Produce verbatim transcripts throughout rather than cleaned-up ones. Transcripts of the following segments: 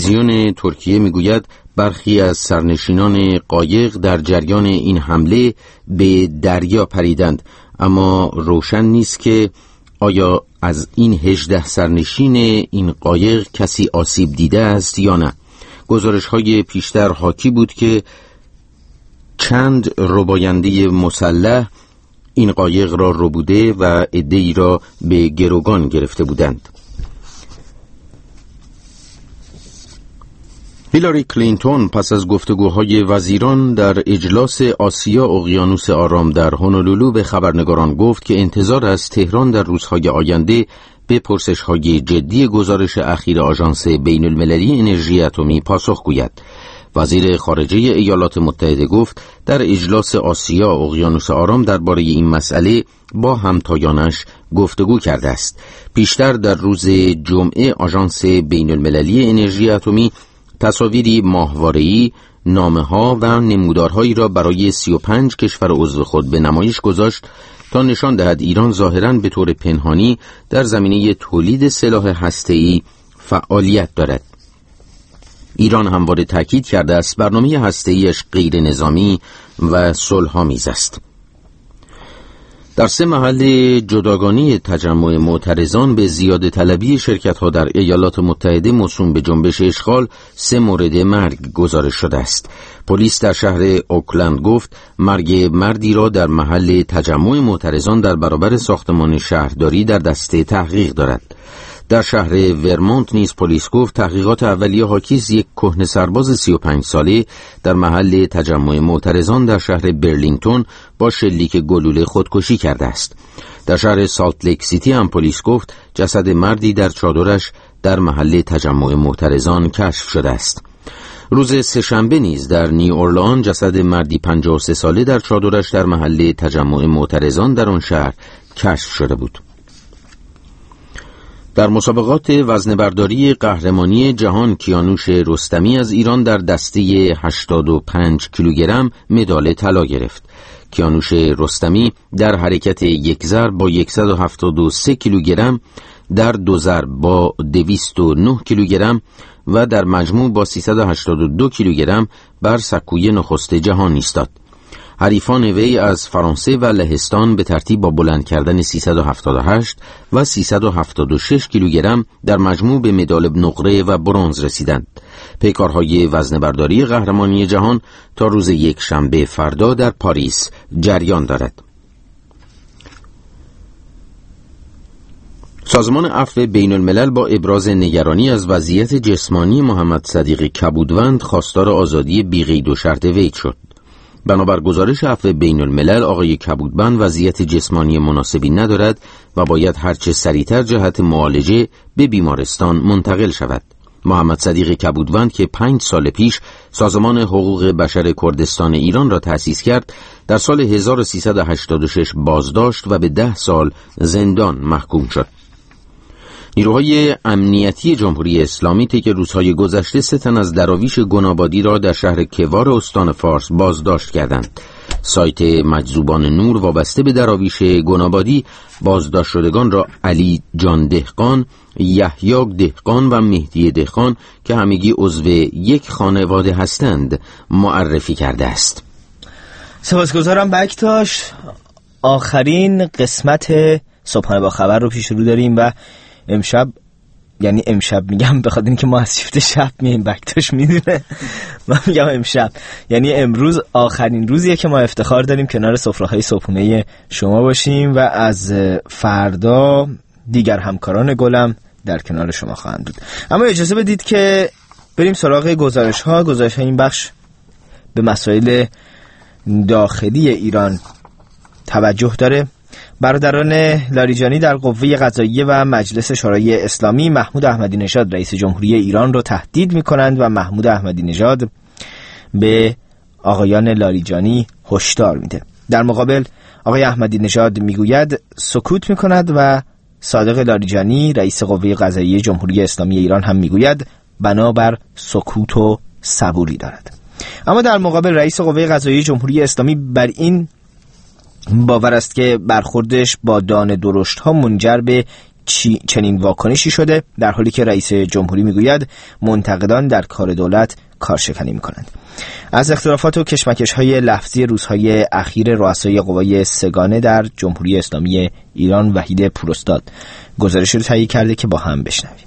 تلویزیون ترکیه میگوید برخی از سرنشینان قایق در جریان این حمله به دریا پریدند، اما روشن نیست که آیا از این هجده سرنشین این قایق کسی آسیب دیده است یا نه. گزارش‌های پیشتر حاکی بود که چند رباینده مسلح این قایق را ربوده و عده‌ای را به گروگان گرفته بودند. هیلاری کلینتون پس از گفتگوهای وزیران در اجلاس آسیا اقیانوس آرام در هونولولو به خبرنگاران گفت که انتظار از تهران در روزهای آینده به پرسش‌های جدی گزارش اخیر آژانس بین المللی انرژی اتمی پاسخ گوید. وزیر خارجه ایالات متحده گفت در اجلاس آسیا اقیانوس آرام درباره این مسئله با همتایانش گفتگو کرده است. پیشتر در روز جمعه آژانس بین المللی انرژی اتمی تصاویری ماهواره‌ای، نامه‌ها و نمودارهایی را برای سی و پنج کشور عضو خود به نمایش گذاشت تا نشان دهد ایران ظاهراً به طور پنهانی در زمینه تولید سلاح هسته‌ای فعالیت دارد. ایران همواره تاکید کرده است برنامه هسته‌ایش غیر نظامی و صلح‌آمیز است. در سه محل جداگانه تجمع معترضان به زیاده طلبی شرکت‌ها در ایالات متحده موسوم به جنبش اشغال سه مورد مرگ گزارش شده است. پلیس در شهر اوکلند گفت مرگ مردی را در محل تجمع معترضان در برابر ساختمان شهرداری در دست تحقیق دارد. در شهر ورمونت نیز پلیس گفت تحقیقات اولیه حاکی از یک کهنه سرباز سی و پنج ساله در محل تجمع معترضان در شهر برلینگتون با شلیک گلوله خودکشی کرده است. در شهر سالت لیک سیتی هم پلیس گفت جسد مردی در چادرش در محل تجمع معترضان کشف شده است. روز سه‌شنبه نیز در نیو اورلان جسد مردی پنجاه و سه ساله در چادرش در محل تجمع معترضان در آن شهر کشف شده بود. در مسابقات وزنه‌برداری قهرمانی جهان کیانوش رستمی از ایران در دسته هشتاد و پنج کیلوگرم مدال طلا گرفت. کیانوش رستمی در حرکت یک ضرب با صد و هفتاد و سه کیلوگرم، در دو ضرب با دویست و نه کیلوگرم و در مجموع با سیصد و هشتاد و دو کیلوگرم بر سکوی نخست جهان ایستاد. حریفان وی از فرانسه و لهستان به ترتیب با بلند کردن سیصد و هفتاد و هشت و سیصد و هفتاد و شش کیلوگرم در مجموع به مدال نقره و برنز رسیدند. پیکارهای وزنه‌برداری قهرمانی جهان تا روز یک شنبه فردا در پاریس جریان دارد. سازمان عفو بین الملل با ابراز نگرانی از وضعیت جسمانی محمد صدیق کبودوند خواستار آزادی بی قید و شرط وی شد. بنابر گزارش عفو بین الملل آقای کبودبند وضعیت جسمانی مناسبی ندارد و باید هرچه سریعتر جهت معالجه به بیمارستان منتقل شود. محمد صدیق کبودوند که پنج سال پیش سازمان حقوق بشر کردستان ایران را تأسیس کرد، در سال هزار و سیصد و هشتاد و شش بازداشت و به ده سال زندان محکوم شد. نیروهای امنیتی جمهوری اسلامی طی روزهای گذشته سه تن از دراویش گنابادی را در شهر کوار استان فارس بازداشت کردند. سایت مجذوبان نور وابسته به دراویش گنابادی بازداشت شدگان را علی جان دهقان، یحیی دهقان و مهدی دهقان که همگی عضو یک خانواده هستند معرفی کرده است. سپاسگزارم بکتاش. آخرین قسمت صبحانه با خبر رو پیش رو داریم و امشب، یعنی امشب میگم بخاطر اینکه ما از شیفت شب میایم، بکتاش میدونه من میگم امشب، یعنی امروز آخرین روزیه که ما افتخار داریم کنار سفره‌های صبحونه شما باشیم و از فردا دیگر همکاران گلم در کنار شما خواهند بود. اما اجازه بدید که بریم سراغ گزارش ها. گزارش های این بخش به مسائل داخلی ایران توجه داره. برادران لاریجانی در قوه قضاییه و مجلس شورای اسلامی محمود احمدی نژاد رئیس جمهوری ایران رو تهدید می‌کنند و محمود احمدی نژاد به آقایان لاریجانی هشدار میده. در مقابل آقای احمدی نژاد میگوید سکوت می‌کند و صادق لاریجانی رئیس قوه قضاییه جمهوری اسلامی ایران هم میگوید بنابر سکوت و صبوری دارد. اما در مقابل رئیس قوه قضاییه جمهوری اسلامی بر این باور است که برخوردش با دانه درشت ها منجر به چی چنین واکنشی شده، در حالی که رئیس جمهوری میگوید منتقدان در کار دولت کارشکنی میکنند. از اختلافات و کشمکش‌های لفظی روزهای اخیر رؤسای قوای سگانه در جمهوری اسلامی ایران وحید پوراستاد گزارشی رو تهیه کرده که با هم بشنویم.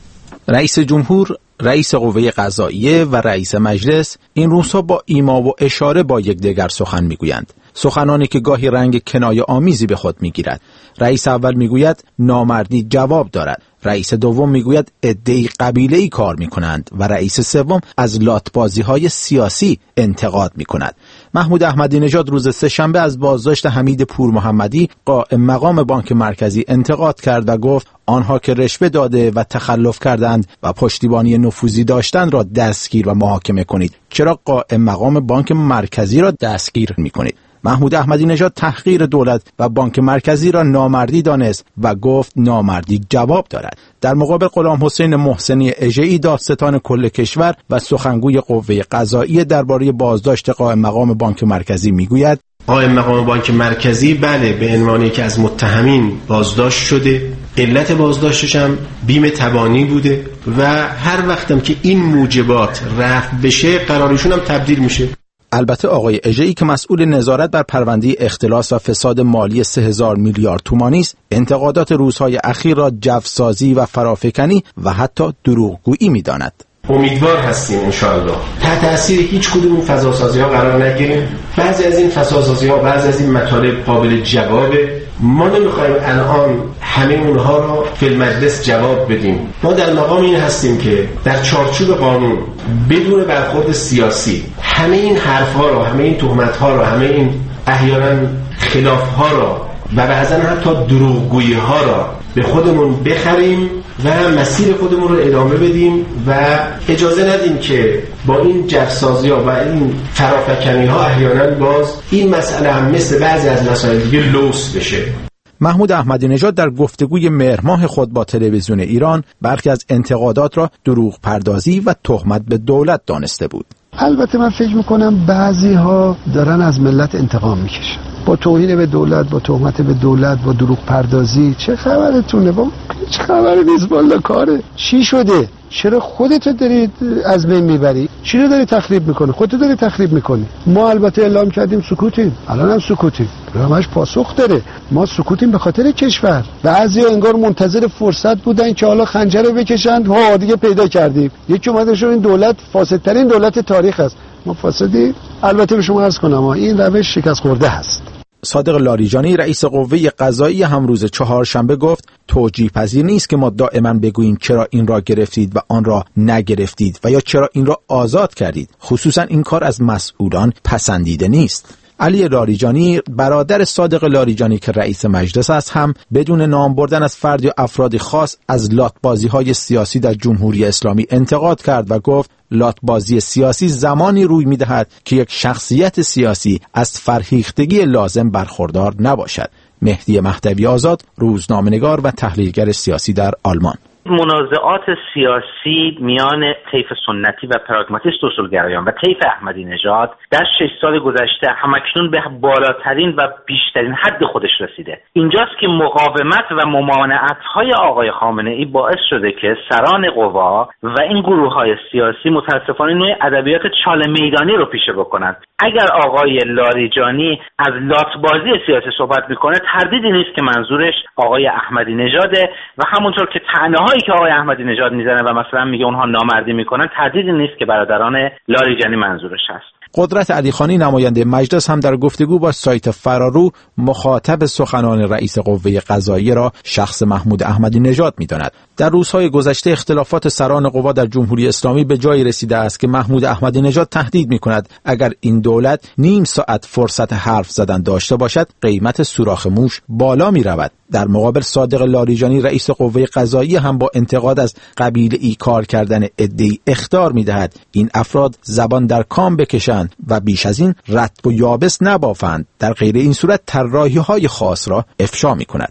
رئیس جمهور، رئیس قوه قضاییه و رئیس مجلس این روزها با ایما و اشاره با یکدیگر سخن میگویند. سخنانی که گاهی رنگ کنایه آمیزی به خود میگیرد. رئیس اول میگوید نامردی جواب دارد. رئیس دوم میگوید عده‌ای قبیله‌ای کار میکنند و رئیس سوم از لاتبازی‌های سیاسی انتقاد میکند. محمود احمدی نژاد روز سه‌شنبه از بازداشت حمید پور محمدی قائم مقام بانک مرکزی انتقاد کرد و گفت آنها که رشوه داده و تخلف کردند و پشتیبانی نفوذی داشتند را دستگیر و محاکمه کنید. چرا قائم مقام بانک مرکزی را دستگیر میکنید؟ محمود احمدی نژاد تحقیر دولت و بانک مرکزی را نامردی دانست و گفت نامردی جواب دارد. در مقابل غلام حسین محسنی اژه‌ای دادستان کل کشور و سخنگوی قوه قضاییه درباره بازداشت قائم مقام بانک مرکزی میگوید قائم مقام بانک مرکزی بله به عنوان یکی از متهمین بازداشت شده. علت بازداشتش هم بیم تبانی بوده و هر وقتم که این موجبات رفع بشه قرارشون هم تبدیل میشه. البته آقای اژه‌ای که مسئول نظارت بر پرونده اختلاس و فساد مالی سه هزار میلیارد تومانی است، انتقادات روزهای اخیر را جوسازی و فرافکنی و حتی دروغگویی می‌داند. امیدوار هستیم انشاءالله تحت تاثیر هیچ کدوم این فضاسازی ها قرار نگیریم. بعضی از این فضاسازی ها، بعضی از این مطالب قابل جوابه. ما نمیخوایم الان همه اونها رو فی المجلس جواب بدیم. ما در مقام این هستیم که در چارچوب قانون بدون برخورد سیاسی همه این حرفها رو، همه این تهمت‌ها رو، همه این احیانا خلاف‌ها رو و بعضا حتی دروغگویی‌ها را به خودمون بخریم و مسیر خودمون رو ادامه بدیم و اجازه ندیم که با این جفسازی‌ها و این فرافکنی‌ها احیانا باز این مسئله هم مثل بعضی از مسائل دیگه لوث بشه. محمود احمدی نژاد در گفتگوی مهر ماه خود با تلویزیون ایران برخی از انتقادات را دروغ پردازی و تهمت به دولت دانسته بود. البته من فکر میکنم بعضی ها دارن از ملت انتقام میکشن با توهین به دولت، با تهمت به دولت، با دروغ پردازی. چه خبرتونه؟ با چه خبری نیست والا کاره. چی شده؟ چرا خودت داری از بین میبری؟ چی رو داری تخریب میکنی؟ خودت داری تخریب میکنی. ما البته اعلام کردیم سکوتیم، الان هم سکوتیم، همش پاسخ داره. ما سکوتیم به خاطر کشور. بعضیا انگار منتظر فرصت بودن که حالا خنجر رو بکشن. ها دیگه پیدا کردیم. یکی اومده شو این دولت فاسدترین دولت تاریخ است. ما فاسدی؟ البته به شما عرض کنم این روش شکست خورده است. صادق لاریجانی رئیس قوه قضاییه هم روز چهارشنبه گفت توجیه پذیر نیست که ما دائما بگوییم چرا این را گرفتید و آن را نگرفتید و یا چرا این را آزاد کردید. خصوصا این کار از مسئولان پسندیده نیست. علی لاریجانی برادر صادق لاریجانی که رئیس مجلس است هم بدون نام بردن از فرد یا افراد خاص از لاتبازی‌های سیاسی در جمهوری اسلامی انتقاد کرد و گفت لاتبازی سیاسی زمانی روی می‌دهد که یک شخصیت سیاسی از فرهیختگی لازم برخوردار نباشد. مهدی مهدوی آزاد، روزنامه‌نگار و تحلیلگر سیاسی در آلمان. منازعات سیاسی میان طیف سنتی و پراگماتیست اصولگرایان و طیف احمدی نژاد در شش سال گذشته همکنون به بالاترین و بیشترین حد خودش رسیده. اینجاست که مقاومت و ممانعت‌های آقای خامنه‌ای باعث شده که سران قوا و این گروه‌های سیاسی متأسفانه نوع ادبیات چاله میدانی رو پیشه بکنند. اگر آقای لاریجانی از لاتبازی سیاسی صحبت میکنه تردیدی نیست که منظورش آقای احمدی نژاده و همونطور که طعنه‌هایی که آقای احمدی نژاد میزنه و مثلا میگه اونها نامردی میکنن تردیدی نیست که برادران لاریجانی منظورش هست. قدرت علیخانی نماینده مجلس هم در گفتگو با سایت فرارو مخاطب سخنان رئیس قوه قضاییه را شخص محمود احمدی نژاد می‌داند. در روزهای گذشته اختلافات سران قوا در جمهوری اسلامی به جایی رسیده است که محمود احمدی نژاد تهدید می‌کند اگر این دولت نیم ساعت فرصت حرف زدن داشته باشد قیمت سوراخ موش بالا می‌رود. در مقابل صادق لاریجانی رئیس قوه قضاییه هم با انتقاد از قبیله‌ای کار کردن عده‌ای اخطار می‌دهد این افراد زبان در کام بکشند و بیش از این رطب و یابس نبافند، در غیر این صورت طراحی‌های خاص را افشا می‌کند.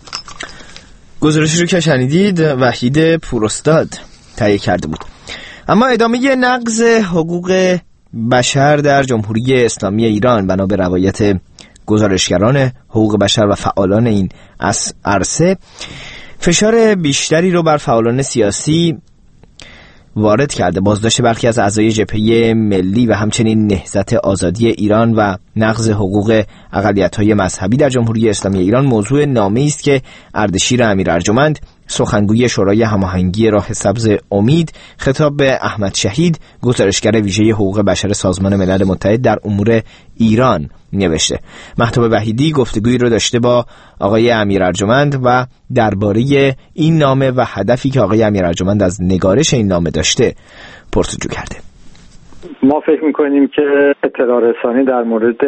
گزارشی رو که شنیدید وحید پوراستاد تهیه کرده بود. اما ادامه نقض حقوق بشر در جمهوری اسلامی ایران بنا به روایت گزارشگران حقوق بشر و فعالان این عرصه فشار بیشتری رو بر فعالان سیاسی وارد کرده. بازداشت برخی از اعضای جبهه ملی و همچنین نهضت آزادی ایران و نقض حقوق اقلیت‌های مذهبی در جمهوری اسلامی ایران موضوع نامه‌ای است که اردشیر امیر ارجمند، سخنگوی شورای هماهنگی راه سبز امید، خطاب به احمد شهید، گزارشگر ویژه حقوق بشر سازمان ملل متحد در امور ایران نوشته. مهتاب وحیدی گفتگویی رو داشته با آقای امیر ارجمند و درباره این نامه و هدفی که آقای امیر ارجمند از نگارش این نامه داشته پرسجو کرده. ما فکر میکنیم که اطلاع رسانی در مورد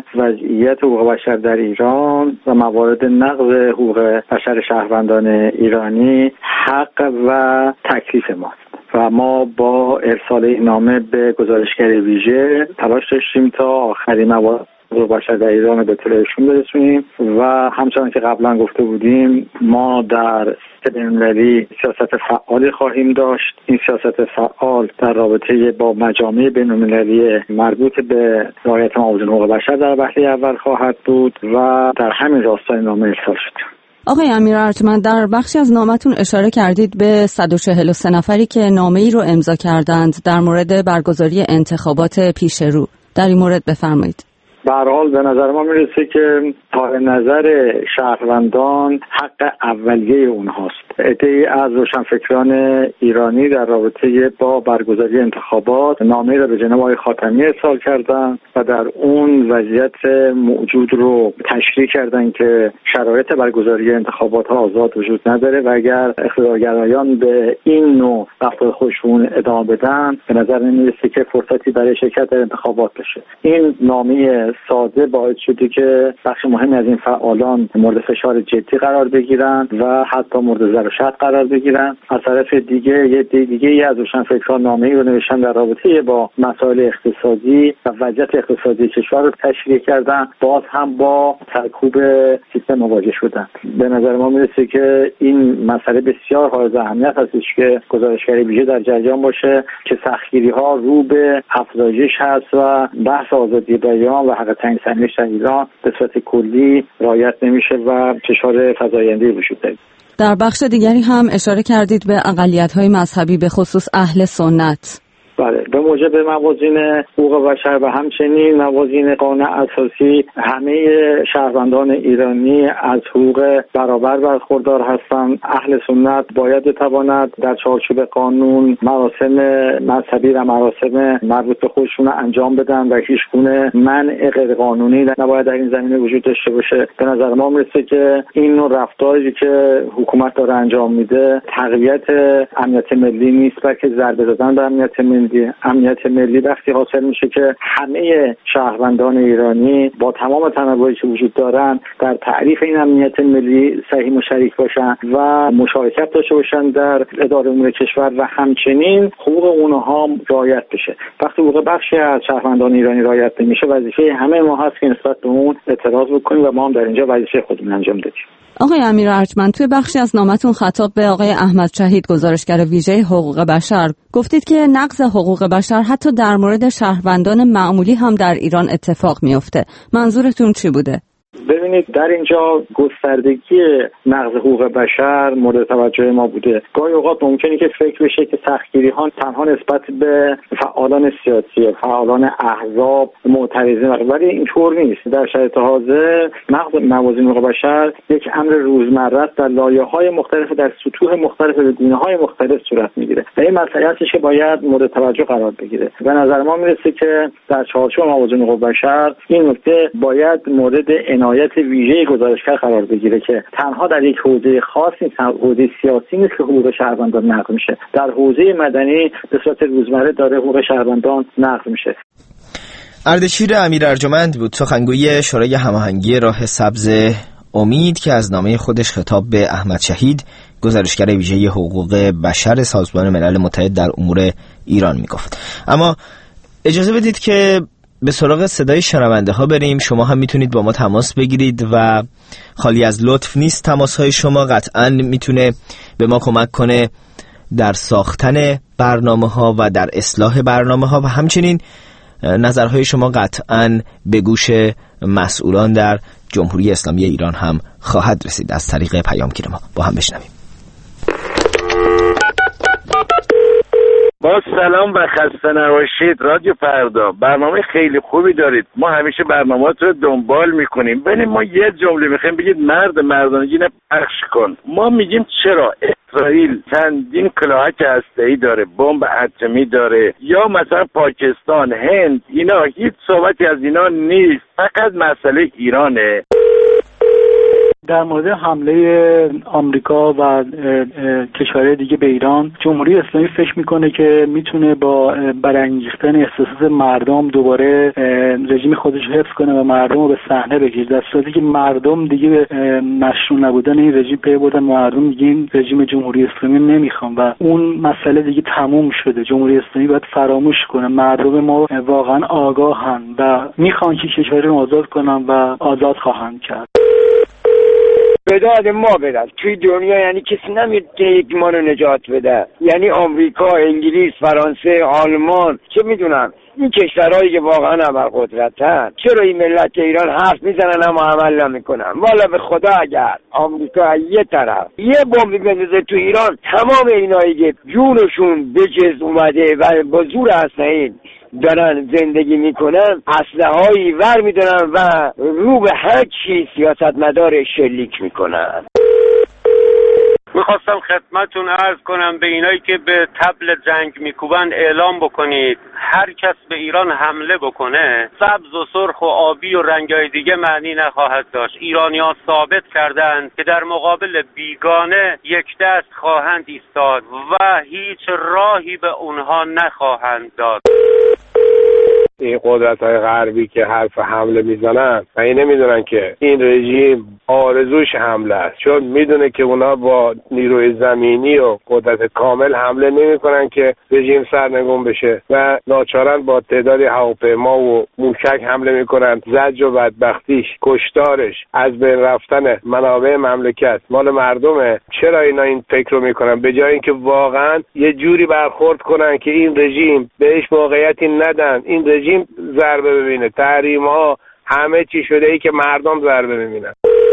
وضعیت حقوق بشر در ایران و موارد نقض حقوق بشر شهروندان ایرانی حق و تکلیف ماست و ما با ارسال این نامه به گزارشگر ویژه تلاش داشتیم تا آخرین موارد حقوق بشر در ایران به اطلاعشون برسونیم و همچنان که قبلا گفته بودیم ما در بین‌المللی سیاست فعالی خواهیم داشت. این سیاست فعال در رابطه با مجامع بین‌المللی مربوط به رعایت موازین حقوق بشر در وهله اول خواهد بود و در همین راستای نامه ارسال شد. آقای امیر ارجمند، در بخشی از نامتون اشاره کردید به صد و چهل و سه نفری که نامه‌ای رو امضا کردند در مورد برگزاری انتخابات پیش رو. در این مورد بفرمایید. به هر حال به نظر ما میرسه که تا نظر شهروندان حق اولیه اونهاست. عده‌ای از روشنفکران ایرانی در رابطه با برگزاری انتخابات نامه‌ای را به جناب آقای خاتمی ارسال کردند و در اون وضعیت موجود رو تشریح کردند که شرایط برگزاری انتخابات ها آزاد وجود نداره و اگر اقتدارگرایان به این نوع رفتار خودشون ادامه بدن به نظر نمیرسه که فرصتی برای شرکت در انتخابات بشه. این نامه ساده باعث شده که بخش مهمی از این فعالان مورد فشار جدی قرار بگیرن و حتی مورد ضرر و شتم قرار بگیرن. از طرف دیگه یه دیگه ای از روشنفکران نامه‌ای رو نوشتن در رابطه با مسائل اقتصادی و وضعیت اقتصادی کشور رو تشریح کردن، باز هم با سرکوب سیستم مواجه شدن. به نظر ما میرسه که این مسئله بسیار حائز اهمیت هستش که گزارشگر ویژه در جریان باشه که سختگیری‌ها رو به افزایش هست و بحث آزادی بیان و حق تعیین سرنوشت در ایران به صورت کلی رعایت نمیشه و فشار فزاینده‌ای وجود داره. در بخش دیگری هم اشاره کردید به اقلیت‌های مذهبی به خصوص اهل سنت. بله، به موجب موازین حقوق بشر و همچنین موازین قانون اساسی همه شهروندان ایرانی از حقوق برابر برخوردار هستند. اهل سنت باید بتواند در چارچوب قانون مراسم مذهبی و مراسم مربوط به خودشون انجام بدن و هیچ گونه منع غیر قانونی نباید در این زمینه وجود داشته باشه. به نظر ما میرسه که این نوع رفتاری که حکومت داره انجام میده تقویت امنیت ملی نیست، بلکه ضربه زدن به امنیت ملی. امنیت ملی وقتی حاصل میشه که همه شهروندان ایرانی با تمام تنوعی که وجود دارن در تعریف این امنیت ملی سهیم و شریک باشن و مشارکت داشته باشن در اداره امور کشور و همچنین حقوق اونها رعایت بشه. وقتی حقوق بخشی از شهروندان ایرانی رعایت نمیشه وظیفه همه ما هست که نسبت به اون اعتراض بکنیم و ما هم در اینجا وظیفه خودمون انجام بدیم. آقای امیر ارجمند، توی بخشی از نامتون خطاب به آقای احمد شهید، گزارشگر ویژه حقوق بشر، گفتید که نقض حقوق بشر حتی در مورد شهروندان معمولی هم در ایران اتفاق میفته. منظورتون چی بوده؟ ببینید، در اینجا گستردگی نقض حقوق بشر مورد توجه ما بوده. گاهی اوقات ممکنه که فکر بشه که سختگیری‌ها تنها نسبت به فعالان سیاسی، فعالان احزاب، معترضین، ولی اینطور نیست. در شرایط حاضر نقض موازین حقوق بشر یک امر روزمره است، در لایه‌های مختلف، در سطوح مختلف و گونه‌های مختلف صورت میگیره و این مسئله است که باید مورد توجه قرار بگیره. به نظر ما میرسه که در چارچوب موازین حقوق بشر این نکته باید مورد عنایت ویژه گزارشگر قرار بگیره که تنها در یک حوزه خاص نیست، حوزه سیاسی نیست که حقوق شهروندان نقض میشه، در حوزه مدنی به صورت روزمره داره حقوق شهروندان نقض میشه. اردشیر امیر ارجمند بود، سخنگوی شورای هماهنگی راه سبز امید، که از نامه خودش خطاب به احمد شهید، گزارشگر ویژه حقوق بشر سازمان ملل متحد در امور ایران میگفت. اما اجازه بدید که به سراغ صدای شنونده ها بریم. شما هم میتونید با ما تماس بگیرید و خالی از لطف نیست تماس های شما، قطعا میتونه به ما کمک کنه در ساختن برنامه ها و در اصلاح برنامه ها و همچنین نظرهای شما قطعا به گوش مسئولان در جمهوری اسلامی ایران هم خواهد رسید از طریق پیامگیر ما. با هم بشنویم. با سلام و خسته نباشید. رادیو فردا برنامه خیلی خوبی دارید، ما همیشه برنامه‌ات رو دنبال میکنیم. ببین ما یه جمله میخوایم بگید مرد مردانگی پخش کن. ما میگیم چرا اسرائیل چندین کلاهک هسته‌ای داره، بمب اتمی داره، یا مثلا پاکستان، هند، اینا هیچ صحبتی از اینا نیست، فقط مسئله ایرانه. در مورد حمله آمریکا و کشورهای دیگه به ایران، جمهوری اسلامی فکر میکنه که میتونه با برانگیختن احساسات مردم دوباره رژیم خودش حفظ کنه و مردم رو به صحنه بکشه، در صورتی که مردم دیگه به مشروع نبودن این رژیم پی بردن، مردم دیگه این رژیم جمهوری اسلامی نمیخوان و اون مسئله دیگه تموم شده. جمهوری اسلامی باید فراموش کنه. مردم ما واقعا آگاهن و میخوان که کشور رو آزاد کنن و آزاد خواهند کرد. به داد ما بدن توی دنیا، یعنی کسی نمیاد یک ما رو نجات بده، یعنی آمریکا، انگلیس، فرانسه، آلمان، چه میدونم این کشورهایی که واقعا ابرقدرتن. چرا این ملت ایران حرف میزنن اما عمل نمیکنن؟ والا به خدا اگر آمریکا یه طرف یه بمبی بندازه تو ایران، تمام اینایی که جونشون به جز اومده و با زور اسلحه‌ای دارن زندگی میکنن، اسلحه‌هایی ور میدارن و رو به هر چی سیاستمدار شلیک میکنن. میخواستم خدمتون عرض کنم به اینایی که به طبل جنگ میکوبن اعلام بکنید هر کس به ایران حمله بکنه سبز و سرخ و آبی و رنگای دیگه معنی نخواهد داشت. ایرانی‌ها ثابت کردند که در مقابل بیگانه یک دست خواهند ایستاد و هیچ راهی به اونها نخواهند داد. این قدرت‌های غربی که حرف حمله میزنن و این نمیدونن که این رژیم آرزوش حمله است، چون میدونه که اونا با نیروی زمینی و قدرت کامل حمله نمیکنن که رژیم سرنگون بشه و ناچارن با تعدادی هواپیما و موشک حمله میکنن. زج و بدبختیش، کشتارش، از بین رفتن منابع مملکت مال مردمه. چرا اینا این فکر رو میکنن؟ به جای اینکه واقعا یه جوری برخورد کنن که این رژیم بهش موقعیتی ندن، این رژیم ضربه ببینه. تحریم ها همه چی شده ای که مردم ضربه ببینن.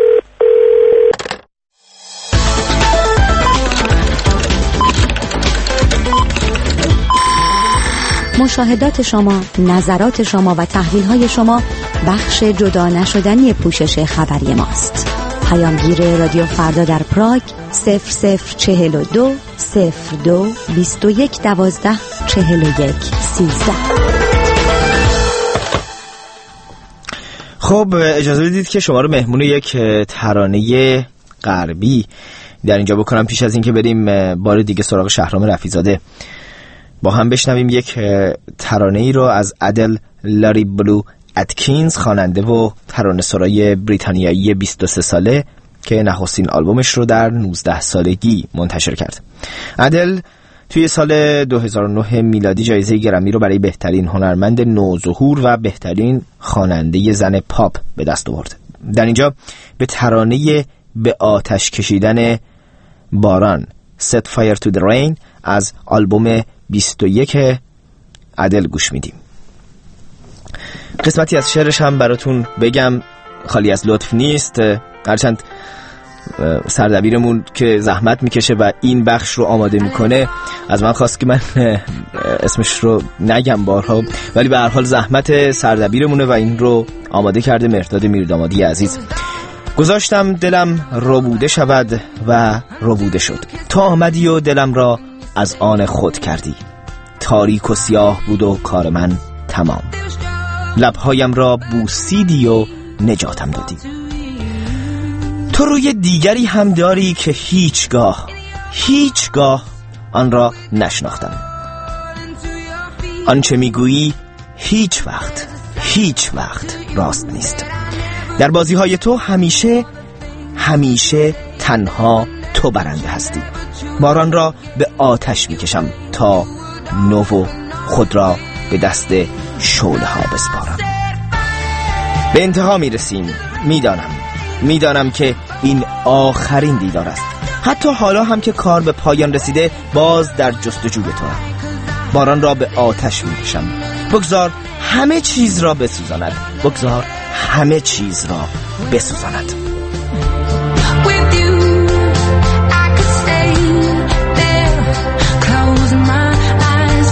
مشاهدات شما، نظرات شما و تحلیل‌های شما بخش جدا نشدنی پوشش خبری ماست. پیامگیر رادیو فردا در پراگ صفر صفر چهل و دو صفر دو بیست و یک دوازده چهل و یک سیزده. خب اجازه بدید که شما رو مهمون یک ترانه غربی در اینجا بکنم پیش از اینکه بریم بار دیگه سراغ شهرام رفیع‌زاده. با هم بشنویم یک ترانه ای رو از ادل لاری بلو اتکینز، خواننده و ترانه سرای بریتانیایی بیست و سه ساله که نخستین آلبومش رو در نوزده سالگی منتشر کرد. ادل توی سال دو هزار و نه میلادی جایزه گرمی رو برای بهترین هنرمند نوظهور و بهترین خواننده زن پاپ به دست آورد. در اینجا به ترانه به آتش کشیدن باران Set Fire to the Rain از آلبوم بیست و یک ادل گوش میدیم. قسمتی از شعرش هم براتون بگم، خالی از لطف نیست، هرچند سردبیرمون که زحمت میکشه و این بخش رو آماده میکنه از من خواست که من اسمش رو نگم بارها، ولی به هر حال زحمت سردبیرمونه و این رو آماده کرده مرداد میردامادی عزیز. گذاشتم دلم ربوده شود و ربوده شد، تا آمدی و دلم را از آن خود کردی، تاریک و سیاه بود و کار من تمام، لبهایم را بوسیدی و نجاتم دادی. تو روی دیگری هم داری که هیچگاه هیچگاه آن را نشناختم، آنچه میگویی هیچ وقت هیچ وقت راست نیست. در بازی های تو همیشه همیشه تنها تو برنده هستی. باران را به آتش میکشم تا نو خود را به دست شعله ها بسپارم. به انتها میرسیم. میدانم میدانم که این آخرین دیدار است. حتی حالا هم که کار به پایان رسیده باز در جستجوی تو هم. باران را به آتش میکشم. بگذار همه چیز را بسوزاند. بگذار همه چیز را بسوزاند. With you, I could stay there, close my eyes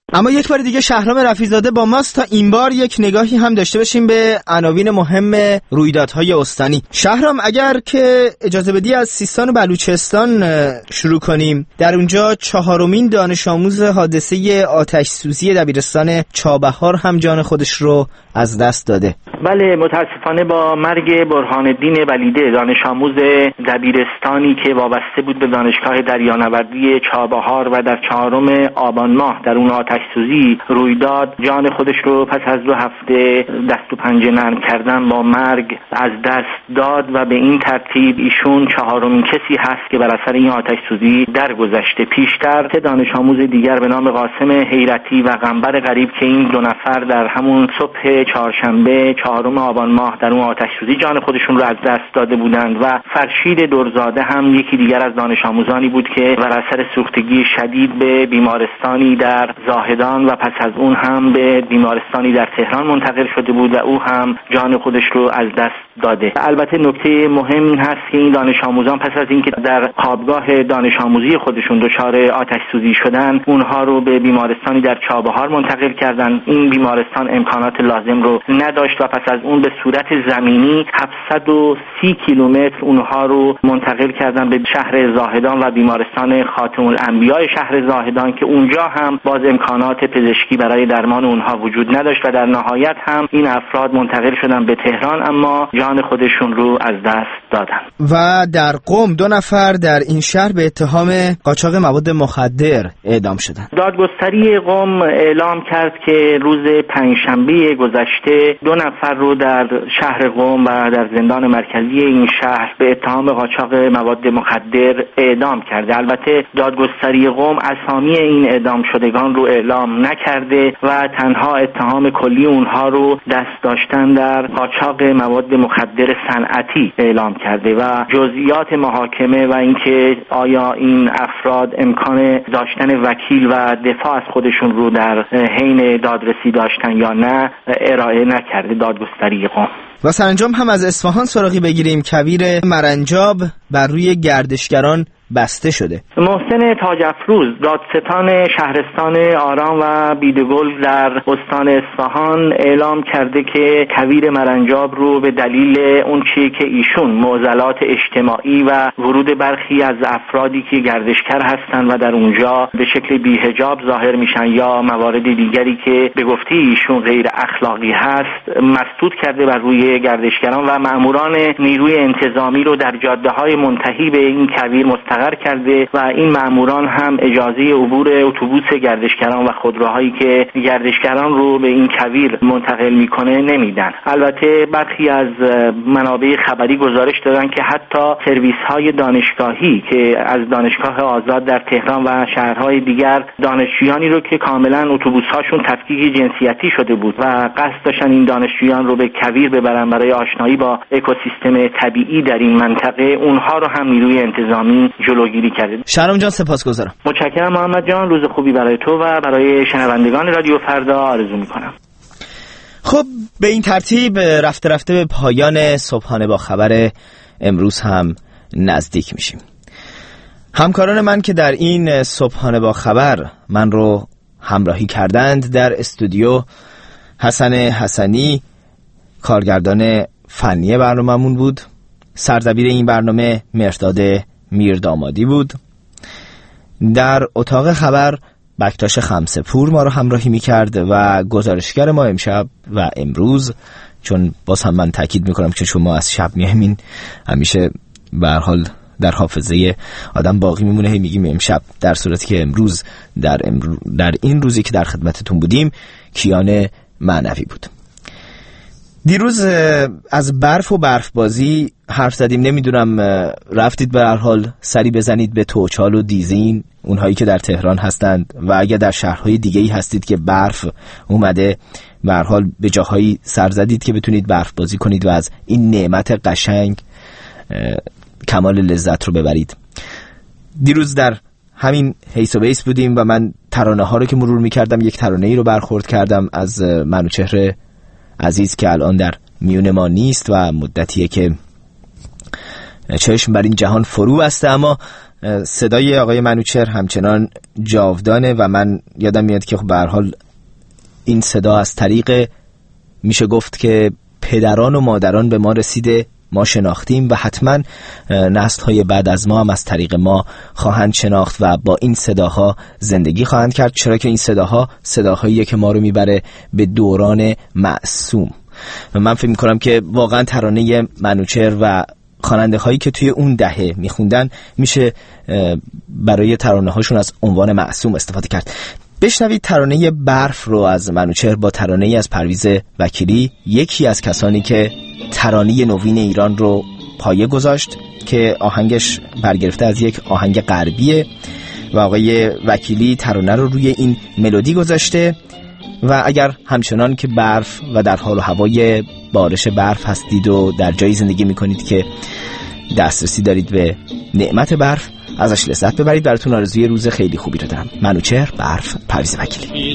اما یک بار دیگه شهرام رفیع‌زاده با ماست تا این بار یک نگاهی هم داشته باشیم به عناوین مهم رویدادهای استانی. شهرام، اگر که اجازه بدی از سیستان و بلوچستان شروع کنیم. در اونجا چهارمین دانش آموز حادثه آتش سوزی دبیرستان چابهار هم جان خودش رو از دست داده. بله، متاسفانه با مرگ برهان الدین ولیده، دانش آموز دبیرستانی که وابسته بود به دانشگاه دریانوردی چابهار و در چهارم آبان ماه در اون آتش سوزی روی داد، جان خودش رو پس از دو هفته دست و پنجه نرم کردن با مرگ از دست داد و به این ترتیب ایشون چهارمین کسی هست که بر اثر این آتش سوزی درگذشته. پیشتر سه دانش آموز دیگر به نام قاسم حیرتی و قنبر غریب که این دو نفر در همون صبح چهارشنبه چهارم آبان ماه در اون آتش سوزی جان خودشون رو از دست داده بودند و فرشید درزاده هم یکی دیگر از دانش آموزانی بود که بر اثر سوختگی شدید به بیمارستانی در زاهدان و پس از اون هم به بیمارستانی در تهران منتقل شده بود و او هم جان خودش رو از دست داده. البته نکته مهم این هست که این دانش آموزان پس از اینکه در خوابگاه دانش آموزی خودشون دچار آتش سوزی شدن، اونها رو به بیمارستانی در چابهار منتقل کردن. این بیمارستان امکانات لازم رو نداشت و پس از اون به صورت زمینی هفتصد و سی کیلومتر اونها رو منتقل کردن به شهر زاهدان و بیمارستان خاتم الانبیاء شهر زاهدان که اونجا هم باز امکانات پزشکی برای درمان اونها وجود نداشت و در نهایت هم این افراد منتقل شدن به تهران اما جان خودشون رو از دست دادن. و در قم دو نفر در این شهر به اتهام قاچاق مواد مخدر اعدام شدند. دادگستری قم اعلام کرد که روز پنجشنبه گذشته دو نفر رو در شهر قم و در زندان مرکزی این شهر به اتهام قاچاق مواد مخدر اعدام کرده. البته دادگستری قم اسامی این اعدام شدگان رو اعلام نکرده و تنها اتهام کلی اونها رو دست داشتن در قاچاق مواد مخدر صنعتی اعلام کرده و جزئیات محاکمه و اینکه آیا این افراد امکان داشتن وکیل و دفاع از خودشون رو در حین دادرسی داشتن یا نه ارائه نکرده دادگستری قم. و سرانجام هم از اصفهان سراغی بگیریم. کویر مرنجاب بر روی گردشگران بسته شده. محسن تاج‌افروز، دادستان شهرستان آرام و بیدگل در استان اصفهان اعلام کرده که کویر مرنجاب رو به دلیل اون چیزی که ایشون معضلات اجتماعی و ورود برخی از افرادی که گردشگر هستند و در اونجا به شکل بی‌حجاب ظاهر میشن یا موارد دیگری که به گفته ایشون غیر اخلاقی هست مسدود کرده بر روی گردشگران و مأموران نیروی انتظامی رو در جاده‌های منتهی به این کویر مستقر کرده و این مأموران هم اجازه عبور اتوبوس گردشگران و خودروهایی که گردشگران رو به این کویر منتقل میکنه نمیدن. البته برخی از منابع خبری گزارش دادن که حتی سرویس های دانشگاهی که از دانشگاه آزاد در تهران و شهرهای دیگر دانشجویانی رو که کاملا اتوبوس هاشون تفکیک جنسیتی شده بود و قصد داشتن این دانشجویان رو به کویر ببرن برای آشنایی با اکوسیستم طبیعی در این منطقه، اونها رو هم نیروی انتظامی جلوگیری کرده. شهرام جان سپاسگزارم. متشکرم محمد جان. روز خوبی برای تو و برای شنوندگان رادیو فردا آرزو میکنم. خب به این ترتیب رفته رفته به پایان صبحانه با خبر امروز هم نزدیک میشیم. همکاران من که در این صبحانه با خبر من رو همراهی کردند، در استودیو حسن حسنی کارگردان فنی برنامه‌مون بود، سردبیر این برنامه مرداد میردامادی بود، در اتاق خبر بکتاش خمسه‌پور ما رو همراهی میکرد و گزارشگر ما امشب و امروز، چون باز هم من تاکید میکنم که شما از شب میامین همیشه به هر حال در حافظه آدم باقی میمونه، هی میگیم امشب، در صورتی که امروز در, امرو در این روزی که در خدمتتون بودیم کیان معنوی بود. دیروز از برف و برف بازی حرف زدیم، نمیدونم رفتید به هر حال سری بزنید به توچال و دیزین، اونهایی که در تهران هستند و اگر در شهرهای دیگه‌ای هستید که برف اومده به هر حال به جاهایی سر زدید که بتونید برف بازی کنید و از این نعمت قشنگ کمال لذت رو ببرید. دیروز در همین حیث و بیس بودیم و من ترانه ها رو که مرور میکردم یک ترانه ای رو برخورد کردم از منوچهر عزیز که الان در میون ما نیست و مدتیه که چشم بر این جهان فرو بسته، اما صدای آقای منوچهر همچنان جاودانه و من یادم میاد که خب به هر حال این صدا از طریق میشه گفت که پدران و مادران به ما رسیده، ما شناختیم و حتما نسل‌های بعد از ما هم از طریق ما خواهند شناخت و با این صداها زندگی خواهند کرد، چرا که این صداها صداهاییه که ما رو میبره به دوران معصوم. من فکر میکنم که واقعا ترانه منوچهر و خواننده هایی که توی اون دهه میخوندن میشه برای ترانه هاشون از عنوان معصوم استفاده کرد. بشنوید ترانه برف رو از منوچهر با ترانه از پرویز وکیلی، یکی از کسانی که ترانه نوین ایران رو پایه گذاشت که آهنگش برگرفته از یک آهنگ غربیه و آقای وکیلی ترانه رو روی این ملودی گذاشته. و اگر همچنان که برف و در حال و هوای بارش برف هستید و در جایی زندگی میکنید که دسترسی دارید به نعمت برف، ازش لذت ببرید. براتون آرزوی روز خیلی خوبی رو دارم. منوچهر، برف، پرویز وکیلی.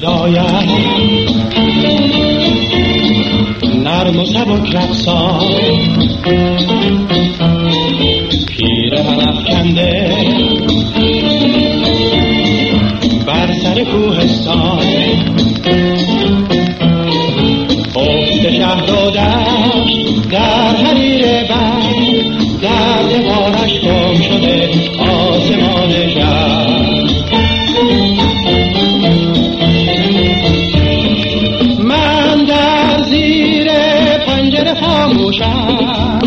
نرم و سبک رقصان پیرهن افکنده بر سر کوهستان، افت شهر و دشت در حریر برف، در دیوارش گم شده آسمان شهر. من در زیر پنجره خاموشم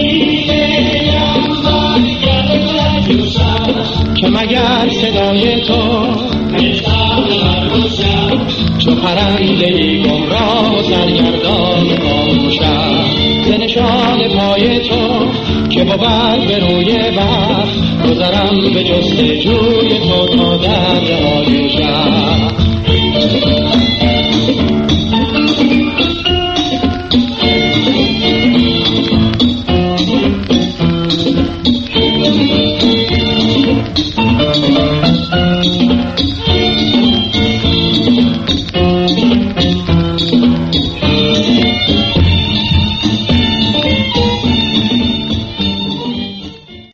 که مگر صدای تو چو پرنده‌ای گمراه و سرگردان خاموشم، ز نشان پای تو که بود به روی برف، گذرم به جستجوی تو تا در های شهر.